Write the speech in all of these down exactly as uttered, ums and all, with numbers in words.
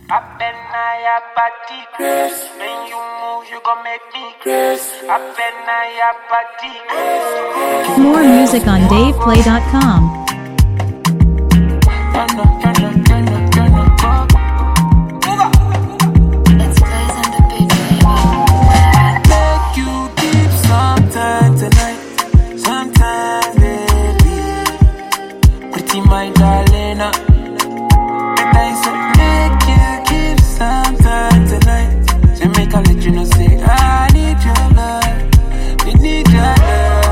Up and I your body grace. When you move, you gon' make me grace. Up and I your body grace. More music on Dave Play dot com. Let's play on the beat, baby. Make you keep sometime tonight, sometime baby. Pretty my darling, uh. And I said make you keep sometime tonight. Jamaica let you know say I need your love, we need your love.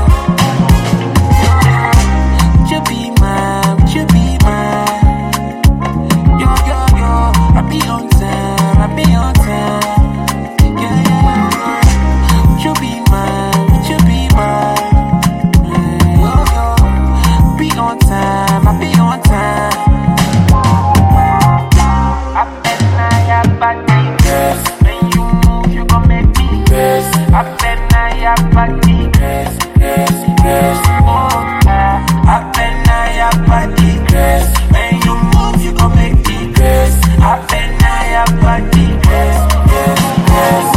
Would you be mine? Would you be mine? Yo yo yo, I be on time, I be on time. Yeah yeah yeah. Would you be mine? Would you be mine? Mm, yo yo, be on time, I be on time. I bet now your body grace. When you move, you gon' make me grace. I bet now your body grace, grace, grace. Oh yeah. I bet now your body grace. When you move, you gon' make me grace. I bet now your body grace, grace, grace.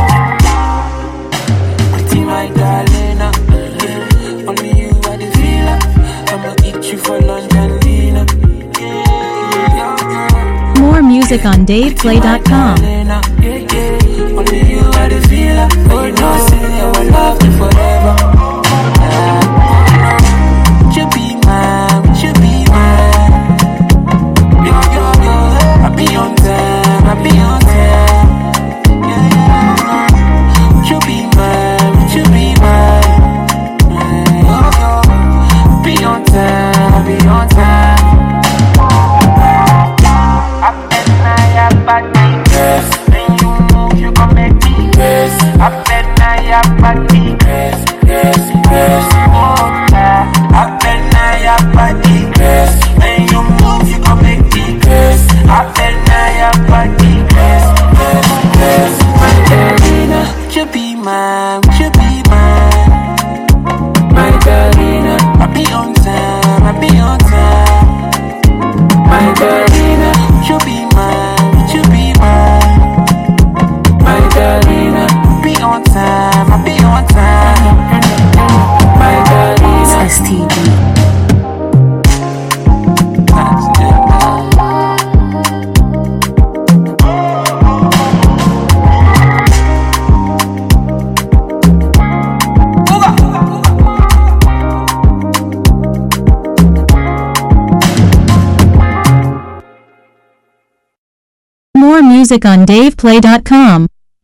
Pretty my darling, uh, yeah. Only you are the feeler. I'ma eat you for lunch and dinner. Yeah, yeah, yeah. More music on Dave Play dot com. Only you are the feeler. Oh, you know, say I will love you forever. Would you be mine? Would you be mine? Yo, yo, yo. I be on time. I be on time. Yeah, yeah. Would you be mine? Would you be mine? Yo, yo. Be on time. I be on time. I bet now your body grace. When you move, you gon' make me grace. I bet now your body grace, grace, grace. Oh yeah. I bet now your body grace. When you move, you gon' make me grace. I bet now your body grace, grace, grace. My Darina, would you be mine? Would you be mine? My Darina, I be on time, I be on time. My Darina, would you be mine? Would you be mine? My Darina, be on time, I be on time. My Darina, S T D. that's it, man. More music on Dave Play dot com.